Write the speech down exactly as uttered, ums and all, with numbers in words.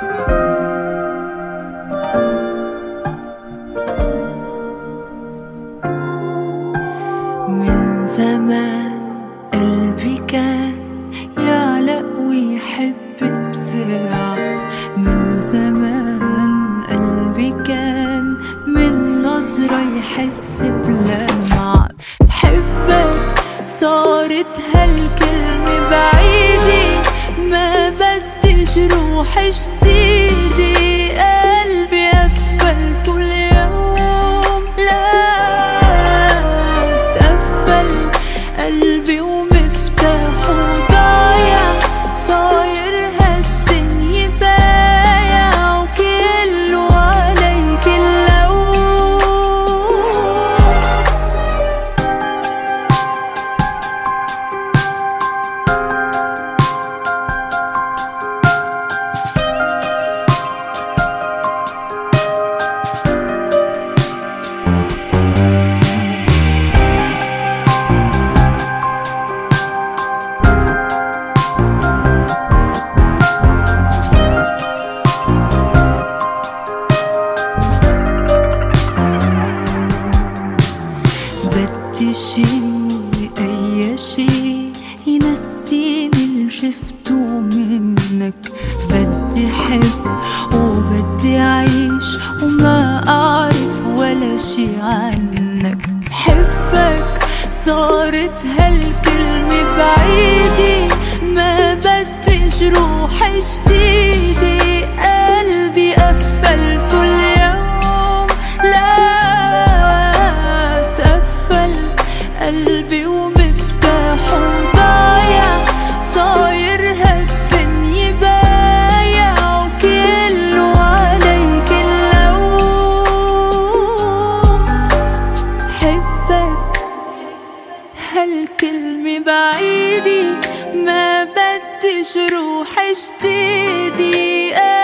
من زمان قلبي كان يعلق ويحب بسرعة. من زمان قلبي كان من نظرة يحس بلمعة. بحبك صارت هالكلمة بعيدة، ما بديش روح اشتيدي. قلبي قفل كل يوم، لا تقفل قلبي ومفتاحه ضايع. صاير هالدنيا بايع وكله عليك اللوم. بدي شي أي شي ينسيني اللي شفته منك. بدي حب وبدي أعيش وما أعرف ولا شي عنك. بحبك صارت هالكلمة بعيدة، ما بديش روح جديدة. قلبي قفل كل يوم، لا قلبي ومفتاحه ضايع. صاير هالدنيا بايع وكله عليك اللوم. بحبك هالكلمة بعيدة، ما بديش روح جديدة.